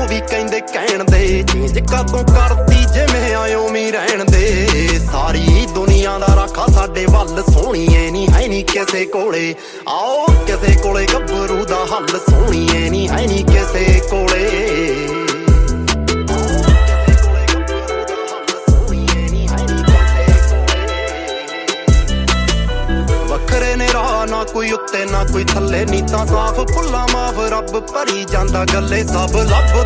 ਵੀ ਕਹਿੰਦੇ ਕਹਿਣ ਦੇ ਚੇਂਜ ਕਦੋਂ ਕਰਦੀ ਜਿਵੇਂ ਆਇਓ ਵੀ ਰਹਿਣ ਦੇ। ਸਾਰੀ ਦੁਨੀਆ ਦਾ ਰਾਖਾ ਸਾਡੇ ਵੱਲ ਸੋਹਣੀਏ ਨੀ ਹੈ ਨੀ ਕਿਸੇ ਕੋਲੇ। ਆਓ ਕਿਸੇ ਕੋਲੇ ਗੱਭਰੂ ਦਾ ਹੱਲ ਸੋਹਣੀਏ ਨੀ ਹੈ ਨੀ ਕਿਸੇ ਕੋਲੇ। ਵੱਖਰੇ ਨੇ ਰਾਹ ਨਾ ਕੋਈ ਉੱਤੇ ਨਾ ਕੋਈ ਥੱਲੇ, ਨੀਤਾਂ ਸਾਫ਼ ਭੁੱਲਾਂ ਮਾਫ਼ ਰੱਬ ਭਰੀ ਜਾਂਦਾ ਗੱਲੇ। ਸਭ ਲੱਭ